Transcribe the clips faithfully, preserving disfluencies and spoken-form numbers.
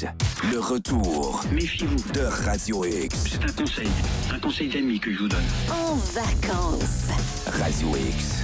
X. Le retour Méfiez-vous de Radio X. C'est un conseil, un conseil d'ami que je vous donne. En vacances. Radio X.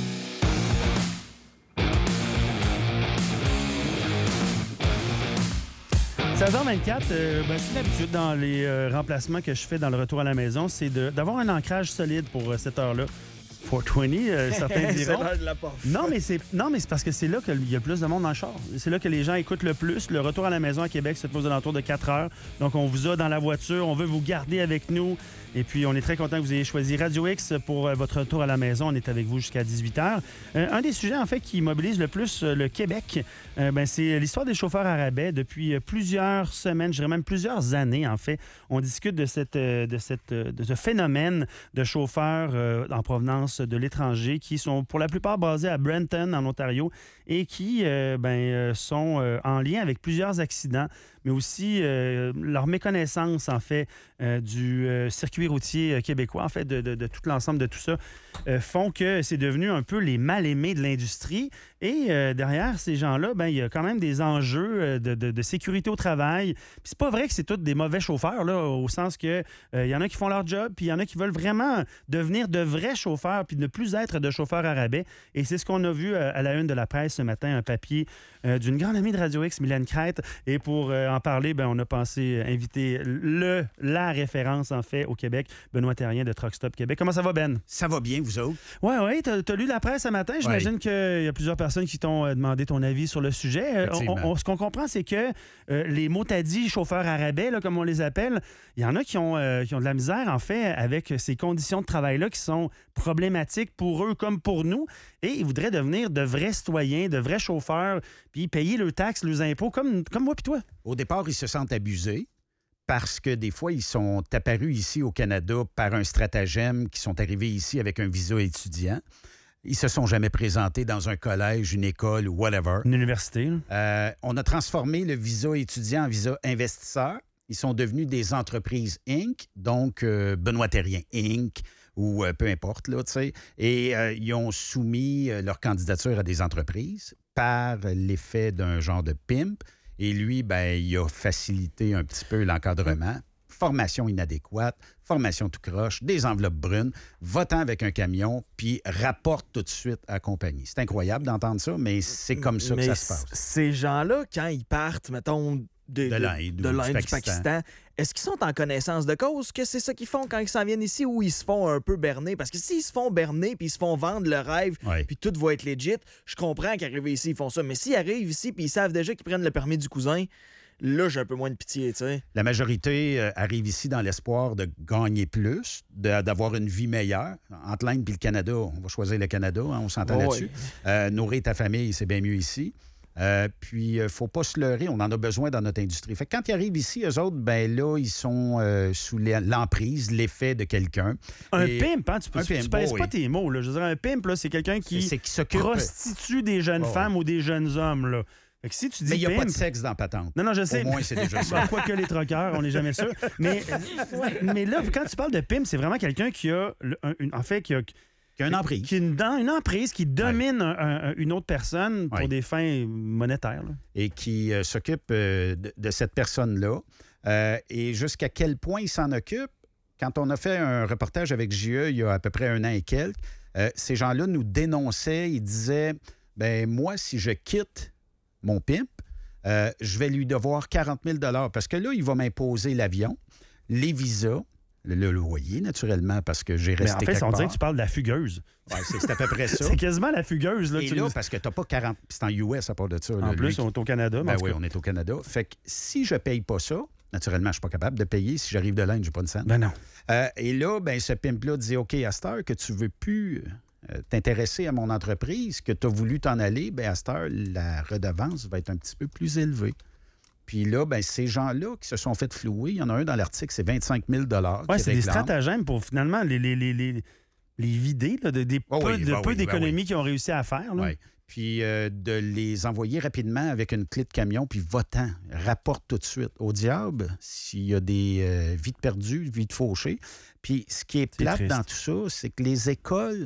seize heures vingt-quatre, euh, ben, c'est l'habitude dans les euh, remplacements que je fais dans le retour à la maison, c'est de, d'avoir un ancrage solide pour euh, cette heure-là. quatre vingt, euh, certains diront. C'est l'heure de la porte. Non, mais c'est non, mais c'est parce que c'est là qu'il y a le plus de monde dans le char. C'est là que les gens écoutent le plus. Le retour à la maison à Québec se fait aux alentours de quatre heures. Donc, on vous a dans la voiture. On veut vous garder avec nous. Et puis, on est très content que vous ayez choisi Radio X pour euh, votre retour à la maison. On est avec vous jusqu'à dix-huit heures. Euh, un des sujets, en fait, qui mobilise le plus euh, le Québec, euh, ben, c'est l'histoire des chauffeurs à rabais. Depuis euh, plusieurs semaines, je dirais même plusieurs années, en fait, on discute de, cette, euh, de, cette, euh, de ce phénomène de chauffeurs euh, en provenance de l'étranger qui sont pour la plupart basés à Brampton, en Ontario, et qui euh, ben, euh, sont euh, en lien avec plusieurs accidents, mais aussi euh, leur méconnaissance, en fait, euh, du euh, circuit routier euh, québécois, en fait, de, de, de tout l'ensemble de tout ça, euh, font que c'est devenu un peu les mal-aimés de l'industrie. Et euh, derrière ces gens-là, ben, il y a quand même des enjeux euh, de, de, de sécurité au travail. Puis c'est pas vrai que c'est tous des mauvais chauffeurs, là, au sens que euh, il y en a qui font leur job, puis il y en a qui veulent vraiment devenir de vrais chauffeurs, puis ne plus être de chauffeurs à rabais. Et c'est ce qu'on a vu euh, à la une de la presse ce matin, un papier euh, d'une grande amie de Radio X, Mylène Crête. Et pour euh, en parler, ben, on a pensé inviter le, la référence, en fait, au Québec, Benoît Terrien de Truck Stop Québec. Comment ça va, Ben? Ça va bien, vous autres? Oui, oui. T'as, t'as lu la presse ce matin. J'imagine ouais. qu'il y a plusieurs personnes qui t'ont euh, demandé ton avis sur le sujet. Euh, on, on, ce qu'on comprend, c'est que euh, les mots-tadis chauffeurs à rabais, là, comme on les appelle, il y en a qui ont, euh, qui ont de la misère, en fait, avec ces conditions de travail-là qui sont problématiques pour eux comme pour nous. Et ils voudraient devenir de vrais citoyens, de vrais chauffeurs, puis payer leurs taxes, leurs impôts, comme, comme moi puis toi. Au départ, ils se sentent abusés parce que des fois, ils sont apparus ici au Canada par un stratagème, qui sont arrivés ici avec un visa étudiant. Ils se sont jamais présentés dans un collège, une école ou whatever. Une université. Euh, on a transformé le visa étudiant en visa investisseur. Ils sont devenus des entreprises Incorporées, donc euh, Benoît Terrien Incorporée ou euh, peu importe, là, tu sais. Et euh, ils ont soumis euh, leur candidature à des entreprises par l'effet d'un genre de pimp. Et lui, ben, il a facilité un petit peu l'encadrement. Formation inadéquate, formation tout croche, des enveloppes brunes, votant avec un camion, puis rapporte tout de suite à la compagnie. C'est incroyable d'entendre ça, mais c'est comme ça mais que ça se passe. Ces gens-là, quand ils partent, mettons, de, de l'Inde, de, de l'Inde, du du Pakistan, est-ce qu'ils sont en connaissance de cause que c'est ça qu'ils font quand ils s'en viennent ici ou ils se font un peu berner? Parce que s'ils se font berner puis ils se font vendre le rêve ouais. puis tout va être legit, je comprends qu'arriver ici, ils font ça. Mais s'ils arrivent ici puis ils savent déjà qu'ils prennent le permis du cousin, là, j'ai un peu moins de pitié, tu sais. La majorité euh, arrive ici dans l'espoir de gagner plus, de, d'avoir une vie meilleure. Entre l'Inde et le Canada, on va choisir le Canada, hein, on s'entend oh, là-dessus. Oui. Euh, nourrir ta famille, c'est bien mieux ici. Euh, puis, il ne faut pas se leurrer, on en a besoin dans notre industrie. Fait que quand ils arrivent ici, eux autres, ben là, ils sont euh, sous l'emprise, l'effet de quelqu'un. Un Et... pimp, hein? Tu ne pèses pas oui. tes mots, là. Je veux dire, un pimp, là, c'est quelqu'un qui, c'est, c'est qui prostitue des jeunes oh, femmes oui. ou des jeunes hommes, là. Fait que si tu dis mais il n'y a pimp, pas de sexe dans patente. Non, non, je sais. Au moins, c'est déjà ça. Quoique les troqueurs, on n'est jamais sûr. Mais, mais là, quand tu parles de pimp, c'est vraiment quelqu'un qui a, un, une, en fait, qui a... Qui a une emprise. Qui, une, une emprise qui domine ouais. un, un, une autre personne pour ouais. des fins monétaires. Là. Et qui euh, s'occupe euh, de, de cette personne-là. Euh, et jusqu'à quel point il s'en occupe? Quand on a fait un reportage avec J E il y a à peu près un an et quelques, euh, ces gens-là nous dénonçaient. Ils disaient, ben moi, si je quitte mon pimp, euh, je vais lui devoir quarante mille dollars parce que là, il va m'imposer l'avion, les visas, le loyer, naturellement, parce que j'ai resté mais en fait, on part. dirait que tu parles de la fugueuse. Oui, c'est, c'est à peu près ça. C'est quasiment la fugueuse. Là, Et tu là, nous... parce que tu n'as pas quarante... C'est en U S à part de ça. En là, plus, lui, on est au Canada. Ben oui, on est au Canada. Fait que si je ne paye pas ça, naturellement, je ne suis pas capable de payer. Si j'arrive de l'Inde, je n'ai pas de scène. Ben non. Euh, et là, ben, ce pimp-là dit, OK, à cette heure que tu ne veux plus euh, t'intéresser à mon entreprise, que tu as voulu t'en aller, ben, à cette heure, la redevance va être un petit peu plus élevée. Puis là, ben, ces gens-là qui se sont fait flouer, il y en a un dans l'article, c'est vingt-cinq mille dollars. Oui, c'est réclament. des stratagèmes pour finalement les, les, les, les, les vider là, de, des oh peu, oui, de bah peu oui, d'économies bah oui. qu'ils ont réussi à faire. Là. Oui. Puis euh, de les envoyer rapidement avec une clé de camion, puis votant, rapporte tout de suite. Au diable, s'il y a des euh, vies de perdues, vies de fauchées. Puis ce qui est plate c'est dans tout ça, c'est que les écoles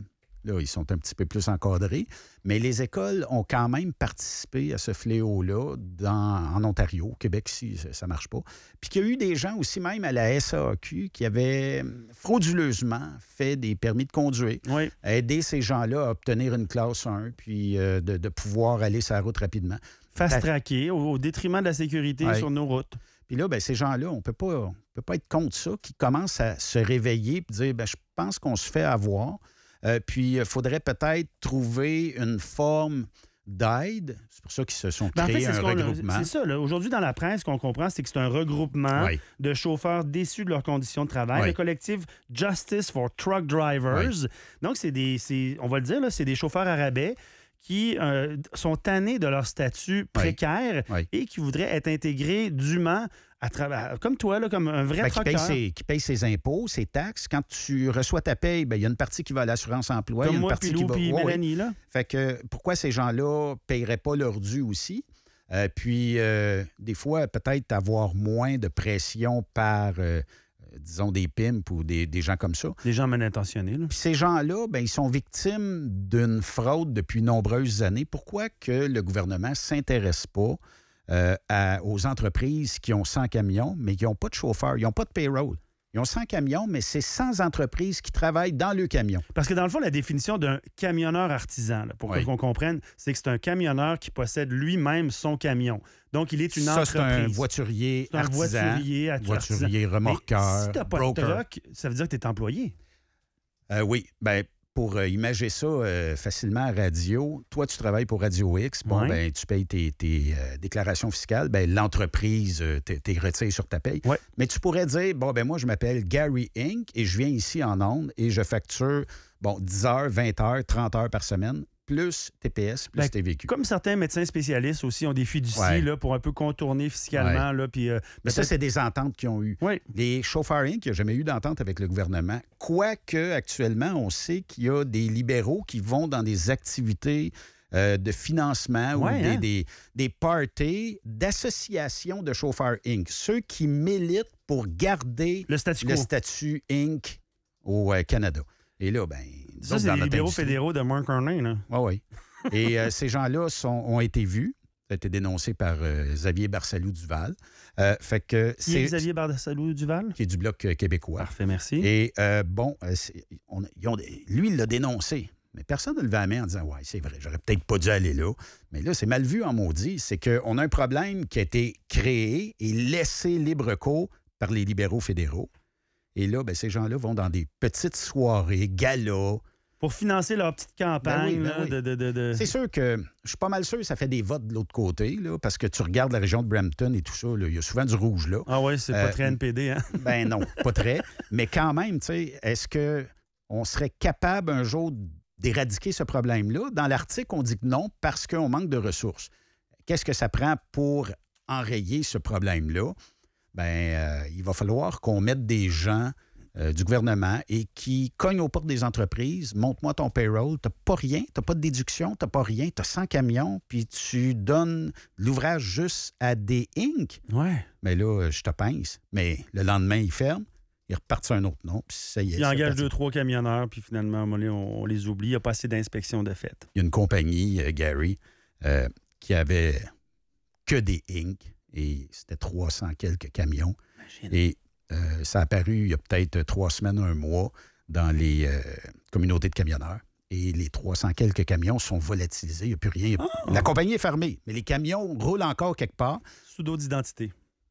Là, ils sont un petit peu plus encadrés. Mais les écoles ont quand même participé à ce fléau-là dans, en Ontario. Au Québec, ici, ça ne marche pas. Puis qu'il y a eu des gens aussi, même à la S A A Q, qui avaient frauduleusement fait des permis de conduire, Oui. aider ces gens-là à obtenir une classe un, puis euh, de, de pouvoir aller sur la route rapidement. Fast-tracker au, au détriment de la sécurité Ouais. sur nos routes. Puis là, ben, ces gens-là, on ne peut pas être contre ça, qui commencent à se réveiller et dire, ben, je pense qu'on se fait avoir. Euh, puis, il faudrait peut-être trouver une forme d'aide. C'est pour ça qu'ils se sont Ben, en créés fait, c'est un ce qu'on a- regroupement. C'est ça. là. Aujourd'hui, dans la presse, ce qu'on comprend, c'est que c'est un regroupement Oui. de chauffeurs déçus de leurs conditions de travail. Oui. Le collectif Justice for Truck Drivers. Oui. Donc, c'est des, c'est- on va le dire, là, c'est des chauffeurs à rabais qui euh, sont tannés de leur statut précaire Oui. et qui voudraient être intégrés dûment à travers, comme toi, là, comme un vrai Ben, qui, paye trucker. ses, qui paye ses impôts, ses taxes. Quand tu reçois ta paye, ben, il y a une partie qui va à l'assurance emploi, il y Comme a une moi, partie puis qui Lou, va... puis Ouais, ouais. Mélanie, là. Fait que pourquoi ces gens-là ne paieraient pas leur dû aussi? Euh, puis, euh, des fois, peut-être avoir moins de pression par, euh, disons, des pimps ou des, des gens comme ça. Des gens mal intentionnés, là. Puis ces gens-là, ben, ils sont victimes d'une fraude depuis nombreuses années. Pourquoi que le gouvernement ne s'intéresse pas euh, à- aux entreprises qui ont cent camions, mais qui n'ont pas de chauffeur, ils n'ont pas de payroll? Ils ont cent camions, mais c'est cent entreprises qui travaillent dans le camion. Parce que dans le fond, la définition d'un camionneur artisan, là, pour Oui. qu'on comprenne, c'est que c'est un camionneur qui possède lui-même son camion. Donc, il est une Ça, entreprise. c'est un voiturier C'est un artisan. voiturier, artisan. Voiturier, Mais remorqueur, si tu n'as pas broker. de truck, ça veut dire que tu es employé. Euh, oui, bien, pour euh, imager ça euh, facilement à radio, toi, tu travailles pour Radio X, bon, Ouais. ben, tu payes tes, tes, euh, déclarations fiscales, ben, l'entreprise euh, t'es t'es retiré sur ta paye. Ouais. Mais tu pourrais dire, bon, ben moi, je m'appelle Gary Inc et je viens ici en ondes et je facture, bon, dix heures, vingt heures, trente heures par semaine, plus T P S, plus Ben, T V Q. Comme certains médecins spécialistes aussi ont des fiducies Ouais. là, pour un peu contourner fiscalement. Là, puis, euh, Mais ça, peut-être- c'est des ententes qu'ils ont eues. Oui. Les chauffeurs Inc, il n'y a jamais eu d'entente avec le gouvernement. Quoique, actuellement, on sait qu'il y a des libéraux qui vont dans des activités euh, de financement ou Ouais, des, hein? des, des parties d'associations de chauffeurs Inc. Ceux qui militent pour garder Le statu quo. le statut Inc au euh, Canada. Et là, ben Ça, c'est les libéraux fédéraux de Mark Carney. Là. Oui, oui. Et euh, ces gens-là sont- ont été vus. Ça a été dénoncé par euh, Xavier Barsalou-Duval. Euh, fait que Qui est c'est Xavier Barsalou-Duval? qui est du Bloc euh, québécois. Parfait, merci. Et euh, bon, euh, c'est- on- ils ont- lui, il l'a dénoncé. Mais personne ne levait la main en disant « Ouais, c'est vrai, j'aurais peut-être pas dû aller là. » Mais là, c'est mal vu en maudit. C'est qu'on a un problème qui a été créé et laissé libre cours par les libéraux fédéraux. Et là, ben, ces gens-là vont dans des petites soirées, galas. Pour financer leur petite campagne Ben oui, ben là, oui. de... de, de, de- C'est sûr que je suis pas mal sûr que ça fait des votes de l'autre côté, là, parce que tu regardes la région de Brampton et tout ça, là, il y a souvent du rouge là. Ah oui, c'est Euh, pas très N P D, hein? Ben non, pas très. Mais quand même, tu sais, est-ce qu'on serait capable un jour d'éradiquer ce problème-là? Dans l'article, on dit que non parce qu'on manque de ressources. Qu'est-ce que ça prend pour enrayer ce problème-là? Bien, euh, il va falloir qu'on mette des gens euh, du gouvernement et qui cognent aux portes des entreprises. Montre-moi ton payroll. Tu n'as pas rien, tu n'as pas de déduction, tu n'as pas rien, tu as cent camions, puis tu donnes l'ouvrage juste à des Inc. Ouais. Mais là, je te pince. Mais le lendemain, ils ferment. Ils repartent sur un autre nom. Puis ça y est. Ils ça engagent partit. deux, trois camionneurs, puis finalement, on, les- on les oublie. Il n'y a pas assez d'inspection de fait. Il y a une compagnie, euh, Gary, euh, qui avait que des Inc. Et c'était trois cents quelques camions. Imagine. Et euh, ça a apparu il y a peut-être trois semaines, un mois, dans les euh, communautés de camionneurs. Et les trois cents quelques camions sont volatilisés. Il n'y a plus rien. Oh! La compagnie est fermée, mais les camions roulent encore quelque part. Sous d'autres identités.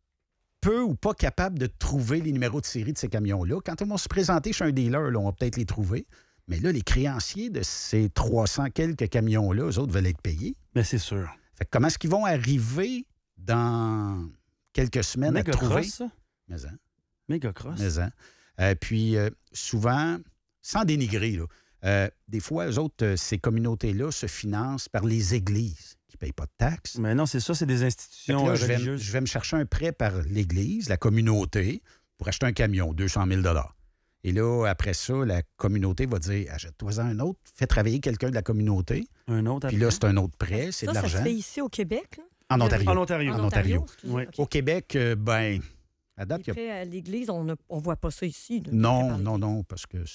Peu ou pas capable de trouver les numéros de série de ces camions-là. Quand ils vont se présenter chez un dealer, là, on va peut-être les trouver. Mais là, les créanciers de ces trois cents quelques camions-là, eux autres veulent être payés. Mais c'est sûr. Fait que comment est-ce qu'ils vont arriver dans quelques semaines Méga à trouver? cross, ça. Mais, hein, Méga cross. mais, hein. Euh, puis, euh, souvent, sans dénigrer, là, euh, des fois, eux autres, euh, ces communautés-là se financent par les églises qui ne payent pas de taxes. Mais non, c'est ça, c'est des Fait que institutions là, euh, je, vais, me- religieuses. je vais me chercher un prêt par l'Église, la communauté, pour acheter un camion, deux cent mille dollars. Et là, après ça, la communauté va dire, achète-toi-en un autre, fais travailler quelqu'un de la communauté. Un autre Puis après. là, c'est un autre prêt, c'est ça, de ça se l'argent. fait ici au Québec, là? En Ontario. En Ontario. En Ontario. excusez, Oui. OK. Au Québec, euh, ben, à Les date, il y a... prêts à l'Église, on ne voit pas ça ici. là. Non, Par non, l'Église. non, parce que c'est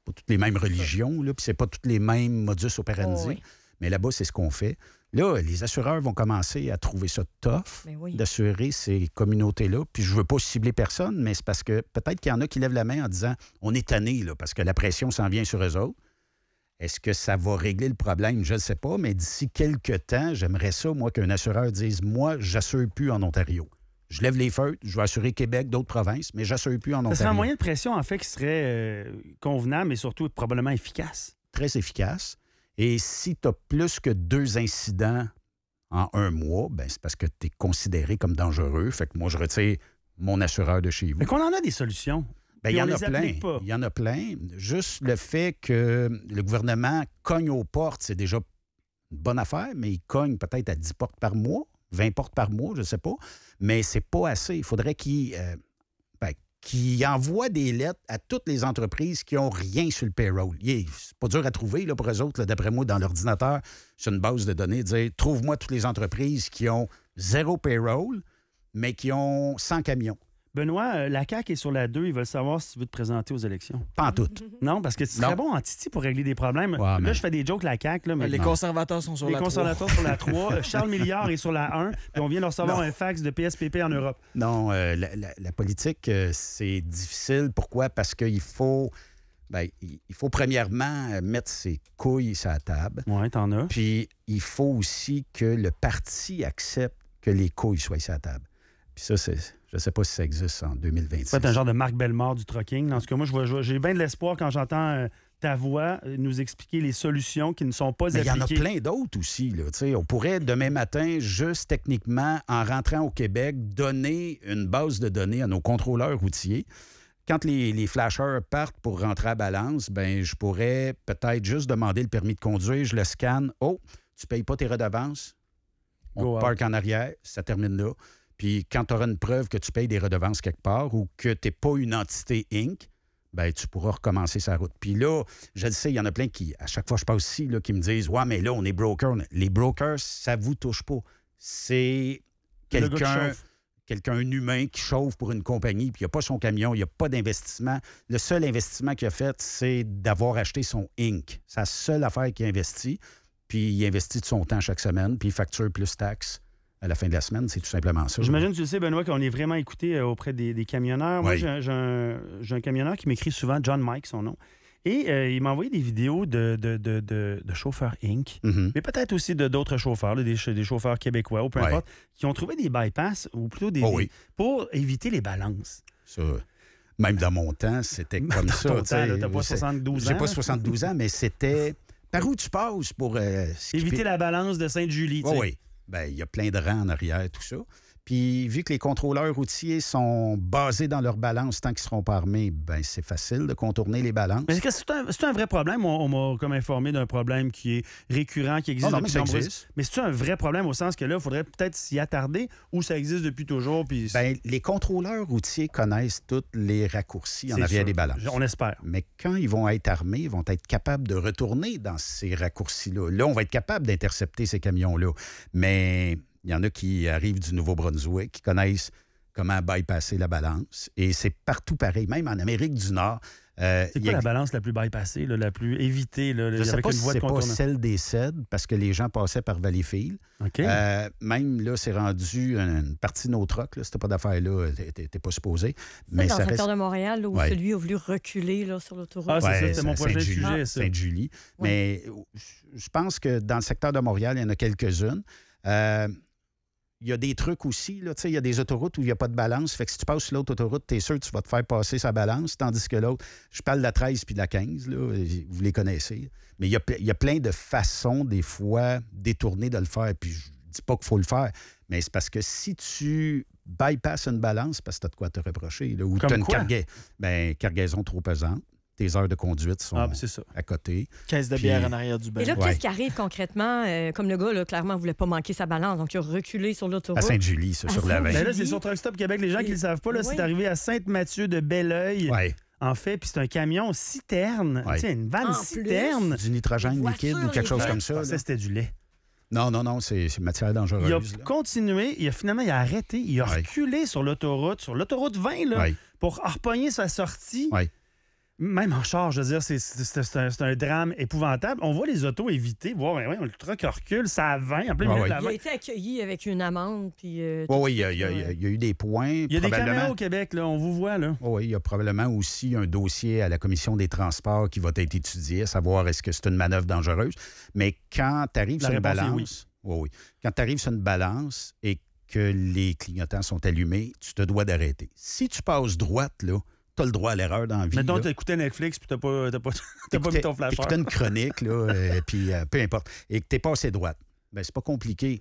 pas toutes les mêmes religions, là, puis c'est pas tous les mêmes modus operandi. Oh, oui. Mais là-bas, c'est ce qu'on fait. Là, les assureurs vont commencer à trouver ça tough Ben oui. d'assurer ces communautés-là. Puis je veux pas cibler personne, mais c'est parce que peut-être qu'il y en a qui lèvent la main en disant « On est tannés, là, parce que la pression s'en vient sur eux autres. » Est-ce que ça va régler le problème? Je ne sais pas, mais d'ici quelques temps, j'aimerais ça, moi, qu'un assureur dise « Moi, j'assure plus en Ontario. Je lève les feutres, je vais assurer Québec, d'autres provinces, mais j'assure plus en Ontario. » Ça serait un moyen de pression, en fait, qui serait euh, convenable, mais surtout probablement efficace. Très efficace. Et si tu as plus que deux incidents en un mois, ben c'est parce que tu es considéré comme dangereux. Fait que moi, je retire mon assureur de chez vous. Mais qu'on en a des solutions. Ben, il Puis y on en a les plein. applique pas. Il y en a plein. Juste le fait que le gouvernement cogne aux portes, c'est déjà une bonne affaire, mais il cogne peut-être à dix portes par mois, vingt portes par mois, je ne sais pas. Mais c'est pas assez. Il faudrait qu'il euh, ben, qu'il envoie des lettres à toutes les entreprises qui n'ont rien sur le payroll. Yeah, c'est pas dur à trouver là, pour eux autres, là, d'après moi, dans l'ordinateur, sur une base de données, dire trouve-moi toutes les entreprises qui ont zéro payroll, mais qui ont cent camions. Benoît, euh, la C A Q est sur la deux. Ils veulent savoir si tu veux te présenter aux élections. Pas en tout. Non, parce que tu serais Non. bon en titi pour régler des problèmes. Ouais, là, mais- je fais des jokes, la C A Q. Là, mais Les non. conservateurs sont sur Les la conservateurs sur la trois. Euh, Charles Milliard est sur la un. Puis on vient de recevoir un fax de P S P P en Europe. Non, euh, la, la- la politique, euh, c'est difficile. Pourquoi? Parce qu'il faut, ben, il il faut premièrement euh, mettre ses couilles sur la table. Oui, t'en as. Puis il faut aussi que le parti accepte que les couilles soient sur la table. Puis ça, c'est, je ne sais pas si ça existe en deux mille vingt-six. Tu es un genre de Marc Bellemare du trucking. En tout cas, moi, je vois- je vois- j'ai bien de l'espoir quand j'entends euh, ta voix euh, nous expliquer les solutions qui ne sont pas Mais il y en a appliquées. plein d'autres aussi. Là, tu sais. On pourrait, demain matin, juste techniquement, en rentrant au Québec, donner une base de données à nos contrôleurs routiers. Quand les, les flasheurs partent pour rentrer à Balance, ben je pourrais peut-être juste demander le permis de conduire, je le scanne. Oh, tu ne payes pas tes redevances? On Go te out. parque en arrière, ça termine là. Puis quand tu auras une preuve que tu payes des redevances quelque part ou que tu n'es pas une entité Inc, ben tu pourras recommencer sa route. Puis là, je le sais, il y en a plein qui, à chaque fois je passe ici, là, qui me disent « Ouais, mais là, on est broker. » Les brokers, ça ne vous touche pas. C'est Le gars qui quelqu'un... chauffe. Quelqu'un, un humain qui chauffe pour une compagnie, puis il n'a pas son camion, il n'y a pas d'investissement. Le seul investissement qu'il a fait, c'est d'avoir acheté son Inc. C'est la seule affaire qu'il a investi, puis il investit de son temps chaque semaine, puis il facture plus taxes à la fin de la semaine. C'est tout simplement ça. J'imagine, tu le sais, Benoît, qu'on est vraiment écouté euh, auprès des, des camionneurs. Moi, Oui. j'ai, j'ai un, j'ai un camionneur qui m'écrit souvent, John Mike, son nom. Et euh, il m'a envoyé des vidéos de, de, de, de, de chauffeurs Inc, Mhm. mais peut-être aussi de d'autres chauffeurs, là, des, ch- des chauffeurs québécois ou peu Ouais. importe, qui ont trouvé des bypass, ou plutôt des, Oh des- oui. pour éviter les balances. Ça, même dans mon temps, c'était comme Dans ça. ton tu sais. temps, là, t'as pas C'est- soixante-douze J'ai ans, pas là. soixante-douze ans, mais c'était par où tu passes pour euh, skipper? Éviter la balance de Sainte-Julie. tu Oui, sais. oui. Ben, il y a plein de rangs en arrière, tout ça. Puis, vu que les contrôleurs routiers sont basés dans leur balance tant qu'ils ne seront pas armés, ben c'est facile de contourner les balances. Mais est-ce que c'est un, c'est un vrai problème? On, on m'a comme informé d'un problème qui est récurrent, qui existe Non, non, depuis mais ça nombreuses- existe. Mais c'est un vrai problème au sens que là, il faudrait peut-être s'y attarder ou ça existe depuis toujours? Puis Ben, les contrôleurs routiers connaissent tous les raccourcis en c'est arrière sûr. des balances. On espère. Mais quand ils vont être armés, ils vont être capables de retourner dans ces raccourcis-là. Là, on va être capable d'intercepter ces camions-là. Mais il y en a qui arrivent du Nouveau-Brunswick, qui connaissent comment bypasser la balance. Et c'est partout pareil, même en Amérique du Nord. euh, C'est il quoi y a- la balance la plus bypassée, là, la plus évitée, là, Je ne sais avec pas une si voie de c'est pas contournement? celle des C E D, parce que les gens passaient par Valleyfield. OK. Euh, même là, c'est rendu une partie de nos trucks. Là. C'était pas d'affaires-là, t'es- t'es t'es pas supposé. Mais dans ça le reste... secteur de Montréal, là, où Ouais. celui a voulu reculer là, sur l'autoroute. Ah, c'est Ouais, ça, c'était mon à prochain Sainte-Julie, sujet, ça. Sainte-Julie. Oui. Mais je pense que dans le secteur de Montréal, il y en a quelques-unes. Euh, il y a des trucs aussi, là, tu sais, il y a des autoroutes où il n'y a pas de balance. Fait que si tu passes sur l'autre autoroute, tu es sûr que tu vas te faire passer sa balance, tandis que l'autre, je parle de la treize puis de la quinze, là, vous les connaissez. Mais il y a, ple- il y a plein de façons, des fois, détournées de le faire. Puis je dis pas qu'il faut le faire, mais c'est parce que si tu bypasses une balance, parce que tu as de quoi te reprocher, là, ou tu Comme as une quoi? carga- ben, cargaison trop pesante, tes heures de conduite sont Ah, ben, c'est ça. à côté. Caisse de Puis- bière en arrière du Et bain. là, Ouais. qu'est-ce qui arrive concrètement? Euh, comme le gars, là, clairement, ne voulait pas manquer sa balance, donc il a reculé sur À l'autoroute. Sainte-Julie, ça, À sur la Sainte-Julie. vingt. Ben là, c'est sur Truck Stop Québec. Les gens qui ne le savent pas, là, Oui. c'est arrivé à Sainte-Mathieu de Belleuil, Oui, en fait, puis c'est un camion citerne. Ouais. Tu sais, une vanne En citerne. du nitrogène Les liquide ou voitures, quelque les chose vrais. comme Je ça. pensais là. que c'était du lait. Non, non, non, c'est c'est matière Il a dangereuse. là. continué, il a finalement il a arrêté, il a Ouais. reculé sur l'autoroute, sur l'autoroute vingt, là, Ouais. pour repogner sa sortie. Ouais. Même en char, je veux dire, c'est, c'est, c'est, un, c'est un drame épouvantable. On voit les autos éviter, voir, ouais, ouais, le truck recule, ça a vingt, en plein Ah milieu oui. de la Il a vingt. été accueilli avec une amende. Puis, euh, Oui, tout oui, il y, a- ça, il y a- là. il y a eu des points. Il y a des probablement- caméras au Québec, là, on vous voit, là. Oui, il y a probablement aussi un dossier à la Commission des transports qui va être étudié, à savoir est-ce que c'est une manœuvre dangereuse. Mais quand tu arrives La sur une réponse est balance, oui, oui. Quand tu arrives sur une balance et que les clignotants sont allumés, tu te dois d'arrêter. Si tu passes droite, là, tu as le droit à l'erreur dans la vie. Mettons, là. t'as écouté Netflix puis t'as pas, t'as pas, t'as pas mis T'écoutais- ton flasheur. t'écoutais une chronique, là, euh, puis euh, peu importe, et que tu es passé droite. Bien, c'est pas compliqué.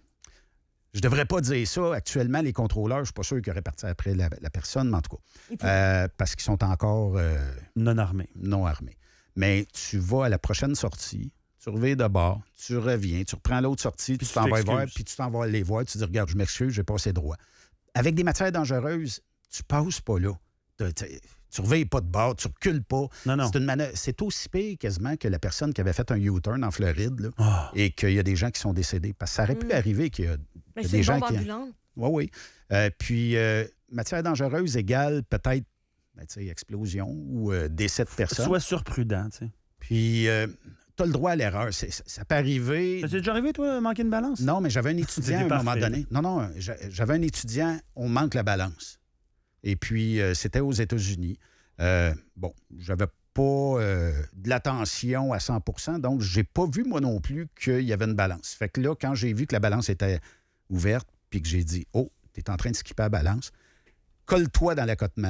Je devrais pas dire ça. Actuellement, les contrôleurs, je suis pas sûr qu'ils auraient parti après la, la personne, mais en tout Et puis- cas, euh, parce qu'ils sont encore euh, Non armé. non armés. Mais tu vas à la prochaine sortie, tu reviens de bord, tu reviens, tu reprends l'autre sortie, Puis tu tu t'en vas t'excuses. voir, puis tu t'en vas les voir, tu dis, regarde, je m'excuse, j'ai passé droit. Avec des matières dangereuses, tu passes pas là. Tu- tu- Tu reveilles pas de bord, tu recules pas. Non, non. C'est une manœuvre- c'est aussi pire quasiment que la personne qui avait fait un U-turn en Floride là, Ah. et qu'il y a des gens qui sont décédés. Parce que ça aurait pu Mm. arriver qu'il y a, Ben, il y a c'est des une gens bombe qui... ambulante. Oui, oui. Euh, puis, euh, matière dangereuse égale peut-être ben, tu sais, explosion ou euh, décès de personne. Sois surprudent, tu sais. Puis, tu as le droit à l'erreur. C'est- Ça, ça peut arriver... T'as déjà arrivé, toi, manquer une balance? Non, mais j'avais un étudiant à un C'était moment parfait. donné. Non, non, j'a- j'avais un étudiant, on manque la balance. Et puis, euh, c'était aux États-Unis. Euh, bon, j'avais pas euh, de l'attention à cent pour cent, donc j'ai pas vu, moi non plus, qu'il y avait une balance. Fait que là, quand j'ai vu que la balance était ouverte, puis que j'ai dit « Oh, tu es en train de skipper la balance, colle-toi dans l'accotement,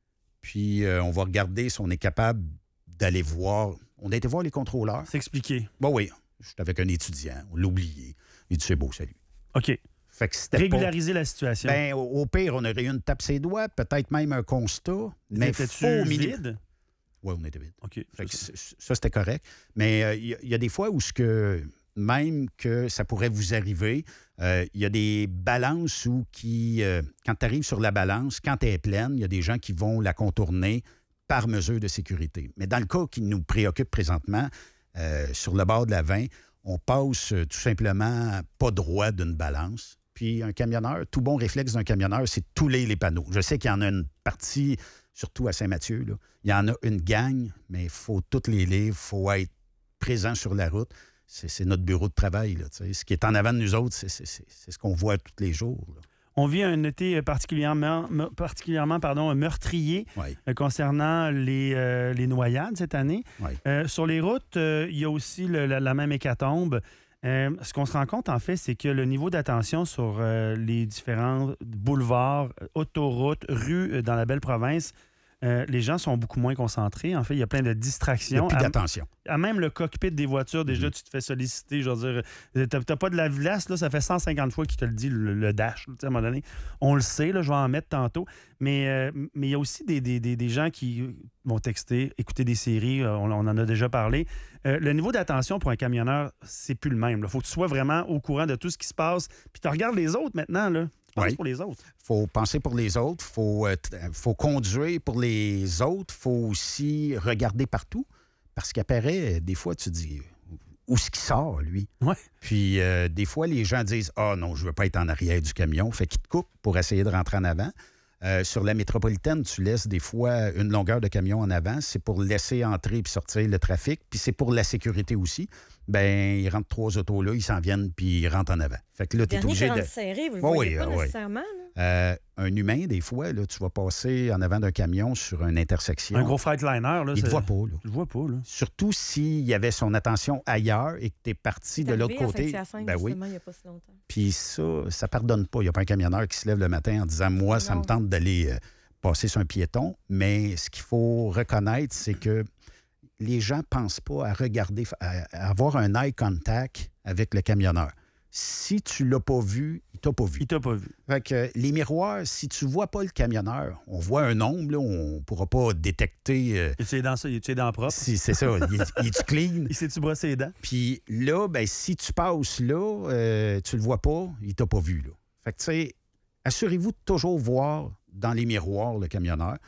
puis euh, on va regarder si on est capable d'aller voir... » On a été voir les contrôleurs. C'est expliqué. Bon, oui, j'étais avec un étudiant, on l'a oublié. Il dit, c'est beau, salut. OK. Fait que c'était Régulariser la situation. pas... Ben, au, au pire, on aurait eu une tape ses doigts, peut-être même un constat, mais Étais-tu faux minimum. vide? Oui, on était vide. OK. Fait que c- ça, c'était correct. Mais euh, il y, a- il y a des fois où ce que, même que ça pourrait vous arriver, euh, il y a des balances où qui, euh, quand tu arrives sur la balance, quand elle est pleine, il y a des gens qui vont la contourner par mesure de sécurité. Mais dans le cas qui nous préoccupe présentement, euh, sur le bord de la vingt, on passe euh, tout simplement pas droit d'une balance. Puis un camionneur, tout bon réflexe d'un camionneur, c'est tous les, les panneaux. Je sais qu'il y en a une partie, surtout à Saint-Mathieu, là. Il y en a une gang, mais il faut toutes les lire, il faut être présent sur la route. C'est, c'est notre bureau de travail. Là, tu sais. Ce qui est en avant de nous autres, c'est, c'est- c'est- c'est ce qu'on voit tous les jours. Là. On vit un été particulièrement, me- particulièrement pardon, meurtrier Oui. euh, concernant les, euh, les noyades cette année. Oui. Euh, sur les routes, euh, il y a aussi le- la, la même hécatombe. Euh, ce qu'on se rend compte, en fait, c'est que le niveau d'attention sur euh, les différents boulevards, autoroutes, rues euh, dans la belle province, euh, les gens sont beaucoup moins concentrés. En fait, il y a plein de Il n'y a distractions. plus À- d'attention. À même le cockpit des voitures, déjà, Mhm. tu te fais solliciter. Je veux dire, t'as, t'as pas de la glace, là, ça fait cent cinquante fois qu'il te le dit, le, le dash. Tu sais, à un moment donné, on le sait, là, je vais en mettre tantôt. Mais euh, mais il y a aussi des, des, des, des gens qui vont texter, écouter des séries, euh, on, on en a déjà parlé. Euh, le niveau d'attention pour un camionneur, c'est plus le même. Il faut que tu sois vraiment au courant de tout ce qui se passe. Puis tu regardes les autres maintenant, là. Tu penses Oui. pour les autres. Il faut penser pour les autres, il faut, euh, t- faut conduire pour les autres, il faut aussi regarder partout. Parce qu'apparaît, des fois, tu dis, où est-ce qu'il sort, lui? Ouais. Puis, euh, des fois, les gens disent, ah non, je ne veux pas être en arrière du camion. Fait qu'ils te coupent pour essayer de rentrer en avant. Euh, sur la métropolitaine, tu laisses des fois une longueur de camion en avant. C'est pour laisser entrer puis sortir le trafic. Puis c'est pour la sécurité aussi. Ben ils rentrent trois autos là, ils s'en viennent puis ils rentrent en avant. Fait que là, tu es Dernier obligé qui de... rentre serré, vous le Oh voyez oui, pas ah oui. nécessairement. là. Euh, un humain, des fois, là, tu vas passer en avant d'un camion sur une intersection. Un gros Freightliner, là. Il ne te c'est- voit pas, là. Je le vois pas, là. Surtout s'il y avait son attention ailleurs et que tu es parti de C'est l'autre arrivé à côté. Saint-Hyacinthe, Ben oui. justement, il n'y a pas si longtemps. Puis ça, ça pardonne pas. Il n'y a pas un camionneur qui se lève le matin en disant, moi, ça Non. me tente d'aller euh, passer sur un piéton. Mais ce qu'il faut reconnaître, c'est que les gens ne pensent pas à regarder, à, à avoir un eye contact avec le camionneur. Si tu l'as pas vu, il t'a pas vu. Il t'a pas vu. Fait que les miroirs, si tu vois pas le camionneur, on voit un ombre, là, on ne pourra pas détecter euh, Il est dans ça, il est dans propre. si c'est ça, il, est- il est clean. Il s'est-tu brossé les dents? Puis là, ben, si tu passes là, euh, tu le vois pas, il t'a pas vu. Là. Fait que, tu sais, assurez-vous de toujours voir dans les miroirs le camionneur.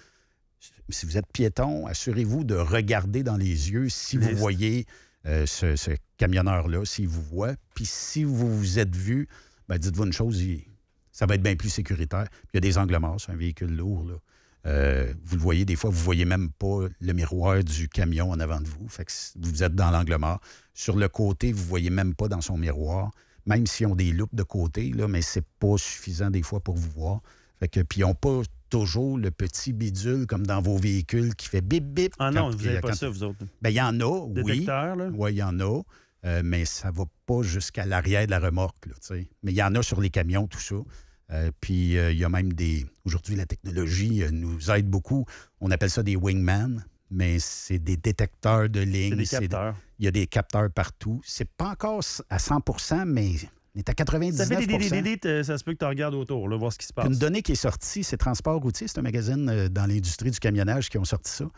Si vous êtes piéton, assurez-vous de regarder dans les yeux si vous Les- voyez euh, ce, ce camionneur-là, s'il vous voit. Puis si vous vous êtes vu, ben, dites-vous une chose, il- ça va être bien plus sécuritaire. Puis il y a des angles morts sur un véhicule lourd. Là. Euh, vous le voyez, des fois, vous ne voyez même pas le miroir du camion en avant de vous. Fait que vous êtes dans l'angle mort. Sur le côté, vous ne voyez même pas dans son miroir, même s'ils ont des loupes de côté, là, mais c'est pas suffisant des fois pour vous voir. Fait que, puis ils n'ont pas toujours le petit bidule comme dans vos véhicules qui fait bip bip. Ah non, quand, vous n'avez pas quand... ça, vous autres. Bien, il y en a, Détecteur, oui. là? Oui, il y en a. Euh, mais ça ne va pas jusqu'à l'arrière de la remorque. Là, t'sais. Mais il y en a sur les camions, tout ça. Euh, puis, il euh, y a même des... Aujourd'hui, la technologie euh, nous aide beaucoup. On appelle ça des wingman, mais c'est des détecteurs de ligne. C'est des capteurs. Il y a des capteurs partout. C'est pas encore à cent pour cent, mais on est à quatre-vingt-dix-neuf pour cent. Ça fait des D D D, ça se peut que tu regardes autour, là, voir ce qui se passe. Une donnée qui est sortie, c'est Transport routier, c'est un magazine euh, dans l'industrie du camionnage qui ont sorti ça.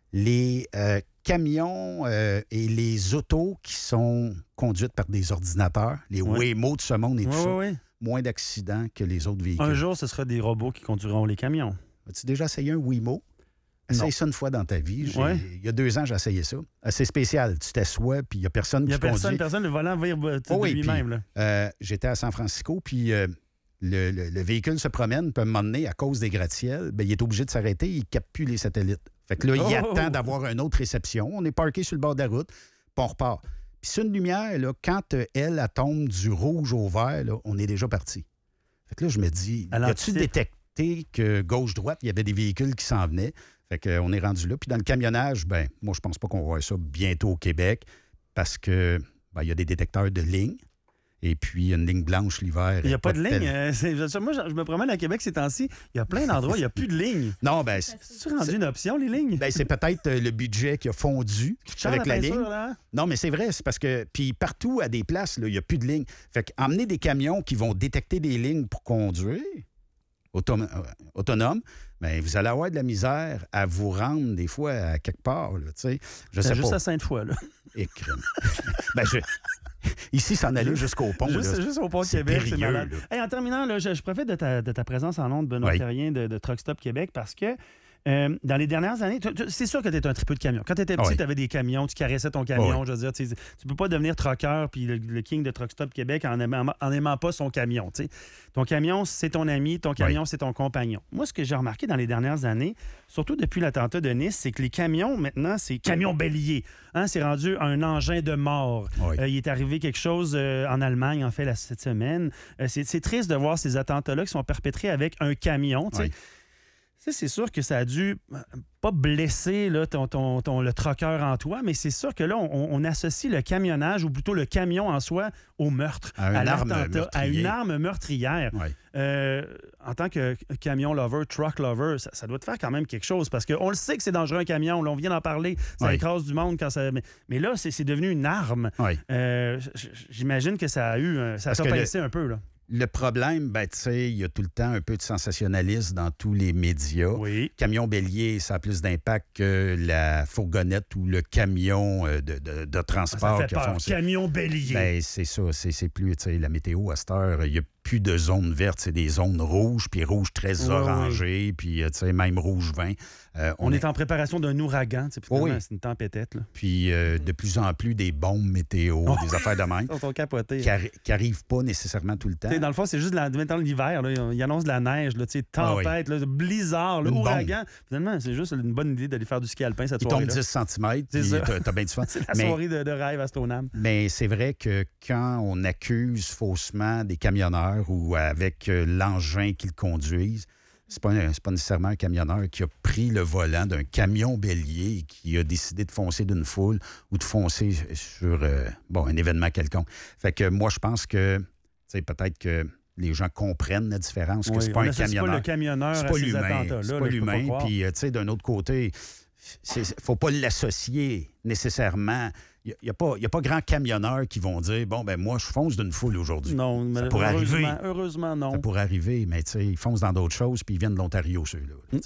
Les euh, camions euh, et les autos qui sont conduites par des ordinateurs, les Ouais. Waymo de ce monde et tout Oui, ça, oui, oui. moins d'accidents que les autres véhicules. Un jour, ce sera des robots qui conduiront les camions. As-tu déjà essayé un Waymo? Essaye ça une fois dans ta vie. J'ai- Ouais. Il y a deux ans, j'ai essayé ça. Euh, C'est spécial. Tu t'assois, puis il n'y a personne Il n'y qui a personne, conduit. personne, le volant va de Oh oui, lui-même. puis, là. Euh, J'étais à San Francisco, puis euh, le, le- le véhicule se promène, peut m'emmener à cause des gratte-ciels. Ben, il est obligé de s'arrêter, il ne capte plus les satellites. Fait que là, il Oh! attend d'avoir une autre réception. On est parqué sur le bord de la route, puis on repart. Puis c'est une lumière, là, quand euh, elle, elle tombe du rouge au vert, là, on est déjà parti. Fait que là, je me dis, Elle as-tu anticipe. détecté que gauche-droite, il y avait des véhicules qui s'en venaient? Fait qu'on est rendu là. Puis dans le camionnage, ben moi, je pense pas qu'on va voir ça bientôt au Québec parce que ben, il y a des détecteurs de ligne. Et puis, une ligne blanche l'hiver. Il n'y a pas de ligne. tel- euh, c'est- moi, je je me promène à Québec ces temps-ci. Il y a plein d'endroits, il n'y a plus de ligne. Non, ben, c'est- C'est rendu une option, les lignes? ben, c'est peut-être euh, le budget qui a fondu Cher, avec la, peinture, ligne. là? Non, mais c'est vrai, c'est parce que. Puis partout, à des places, là, il n'y a plus de ligne. Fait qu'emmener des camions qui vont détecter des lignes pour conduire, autom- euh, autonome, bien, vous allez avoir de la misère à vous rendre des fois à quelque part. Là, tu sais. Je C'est sais juste pas. à Sainte-Foy, là. Et crème. ben, je... Ici, s'en aller jusqu'au pont. Juste, là, juste au pont de c'est Québec, c'est périlleux, malade. là. Hey, en terminant, là, je, je profite de ta, de ta présence en ondes, Benoît Oui. Thérien de, de Truck Stop Québec, parce que euh, dans les dernières années, tu- tu- c'est sûr que tu étais un tripeux de camions. Quand tu étais petit, Oui. tu avais des camions, tu caressais ton camion. Oui. Je veux dire, tu sais, tu peux pas devenir trucker puis le, le king de Truck Stop Québec en aimant, en aimant pas son camion. Tu sais. Ton camion, c'est ton ami, ton camion, c'est ton compagnon. Moi, ce que j'ai remarqué dans les dernières années, surtout depuis l'attentat de Nice, c'est que les camions, maintenant, c'est camion bélier. Hein, c'est rendu un engin de mort. Oui. Euh, il est arrivé quelque chose euh, en Allemagne, en fait, la- cette semaine. Euh, c'est, c'est triste de voir ces attentats-là qui sont perpétrés avec un camion. tu sais. Oui. Ça, c'est sûr que ça a dû euh, pas blesser là, ton, ton- ton- le troqueur en toi, mais c'est sûr que là, on, on associe le camionnage, ou plutôt le camion en soi, au meurtre, À une arme l'attentat, à une meurtrière. arme meurtrière. Oui. Euh, en tant que camion lover, truck lover, ça, ça doit te faire quand même quelque chose, parce qu'on le sait que c'est dangereux un camion, là, on vient d'en parler, ça Oui. écrase du monde quand ça... Mais, mais là, c'est, c'est devenu une arme. Oui. Euh, j- j- j'imagine que ça a eu... un- Ça a Parce que pincé un peu, là. Le problème, ben, tu sais, il y a tout le temps un peu de sensationnalisme dans tous les médias. Oui. Camion bélier, ça a plus d'impact que la fourgonnette ou le camion euh, de, de- de Ça transport fait qui a peur. foncé. Camion bélier. Ben, c'est ça, c'est c'est plus, tu sais, la météo à cette heure, il n'y a plus de zones vertes, c'est des zones rouges, puis rouges très Ouais, orangées, puis, euh, tu sais, même rouge vin. Euh, on est en préparation d'un ouragan. tu sais, puis Oui, finalement, oui. c'est une tempête. Là. Puis euh, de plus en plus des bombes météo, Oh. des affaires de même, Ils sont capotés. qui n'arrivent pas nécessairement tout le temps. Tu sais, dans le fond, c'est juste la, maintenant l'hiver. Là, ils annoncent de la neige, là, tu sais, tempête, là, blizzard, là, Une bombe. ouragan. Finalement, c'est juste une bonne idée d'aller faire du ski alpin cette Il tombe soirée-là. dix centimètres, C'est puis ça. t'as t'as bien du fun. C'est la Mais- soirée de, de rêve astronome. Mais c'est vrai que quand on accuse faussement des camionneurs ou avec euh, l'engin qu'ils conduisent, c'est pas, un- c'est pas nécessairement un camionneur qui a pris le volant d'un camion bélier et qui a décidé de foncer d'une foule ou de foncer sur euh, bon, un événement quelconque. Fait que moi, je pense que, tu sais, peut-être que les gens comprennent la différence, que Oui, c'est pas on un n'associe camionneur. pas le camionneur C'est à pas ces l'humain. attentats-là. C'est là, pas je peux pas l'humain. croire. Puis, euh, tu sais, d'un autre côté, il ne faut pas l'associer nécessairement. Il n'y a, pas- y a pas grand camionneur qui vont dire, bon, ben moi, je fonce d'une foule aujourd'hui. Non, mais Ça pourrait heureusement, arriver. heureusement, non. Ça pourrait arriver, mais tu sais, ils foncent dans d'autres choses, puis ils viennent de l'Ontario, ceux-là.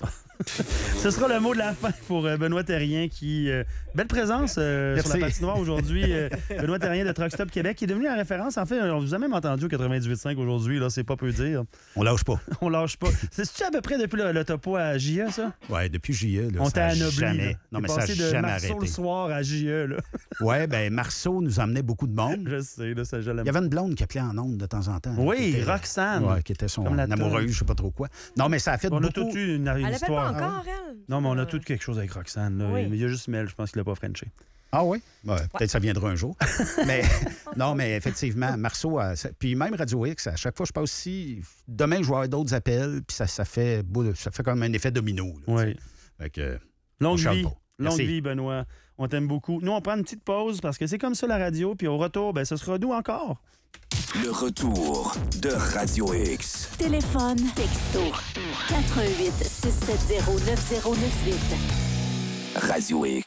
Ce sera le mot de la fin pour euh, Benoît Thérien qui... euh, belle présence euh, sur la Merci. patinoire aujourd'hui. euh, Benoît Thérien de Truck Stop Québec qui est devenu la référence. En fait, on vous a même entendu au quatre-vingt-dix-huit virgule cinq aujourd'hui. Là, c'est pas peu dire. On lâche pas. On lâche pas. C'est-tu à peu près depuis le, le topo à J E, ça? Ouais, depuis J E, là, On ça t'a a anobli. jamais... là. Non, T'es mais ça n'a passé de jamais Marceau arrêté. le soir à J E, là. Ouais, Ouais, ben Marceau nous emmenait beaucoup de monde. Je sais, là, ça, je l'aime. Il y avait une blonde qui appelait en ondes de temps en temps. Oui, qui était, Roxane. Ouais, qui était son Comme la amoureuse, toune. je sais pas trop quoi. Non, mais ça a fait On a beaucoup... tout eu une, une Elle l'appelle pas histoire. encore, elle? Non, mais on a Euh, tout quelque chose avec Roxane. Là. Oui. Mais il y a juste Mel, je pense qu'il l'a pas frenché. Ah oui? Ouais, peut-être ça viendra un jour. mais non, mais effectivement, Marceau, a- ça- puis même Radio X, à chaque fois que je passe ici, demain, je vais avoir d'autres appels, puis ça, ça fait boule- ça fait comme un effet domino. là, tu Oui. sais. Fait que, on Longue chiale vie. pas. Longue Merci. vie, Benoît. On t'aime beaucoup. Nous, on prend une petite pause parce que c'est comme ça la radio. Puis au retour, ben, ce sera nous encore. Le retour de Radio X. Téléphone, texto, quatre un huit, six sept zéro, neuf zéro neuf huit. Radio X.